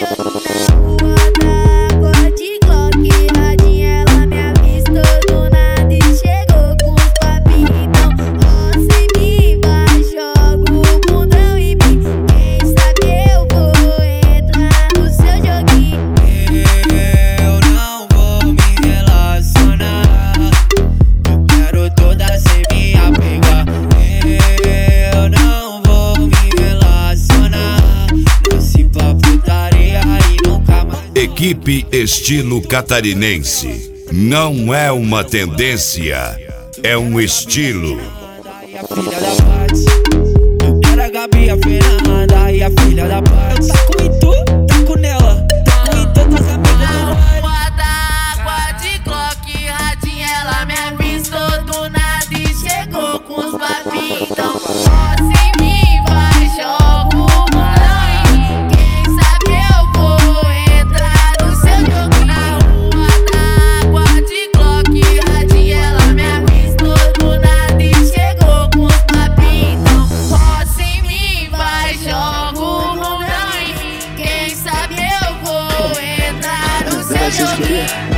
Equipe estilo catarinense. Não é uma tendência, é um estilo. E a filha da Paty, eu quero a Gabi, a Fernanda e a filha da Paty. Tá com Itu, tá com nela, tá com Itu, tá com amigas do Mari. Bota água de Glock, radinha, ela me avistou do nada e chegou com os papinhos. Então posse em mim, vai, joga o mundão. Quem sabe eu vou entrar no seu joguinho. Bota água de Glock, radinha, ela me avistou do nada e chegou com os papinhos. Então posse em mim, vai, joga o mundão. Quem sabe eu vou entrar no seu joguinho.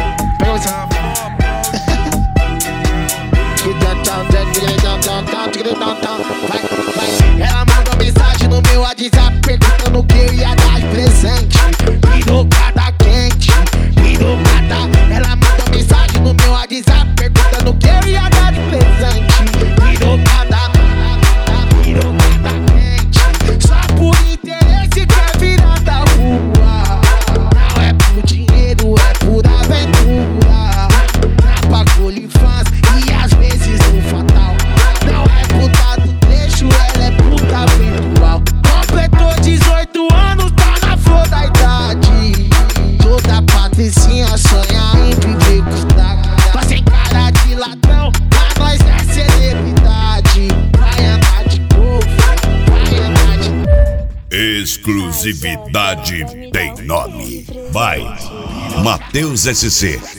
Ela mandou mensagem no meu WhatsApp perguntando o que eu ia dar de presente. Pirocada quente, pirocada. Ela mandou mensagem no meu WhatsApp perguntando o que eu ia dar de presente. Pirocada, pirocada quente. Só por interesse quer virar da rua. Não é por dinheiro, é por aventura. Trapa colifaz e às vezes um fatal. Não é puta do trecho, ela é puta virtual. Completou 18 anos, tá na flor da idade. Toda patricinha sonha em viver com destaque. Tá sem cara de ladrão, pra nós é celebridade. Vai andar de novo, vai andar de... Exclusividade tem nome. Vai, Matheus SC.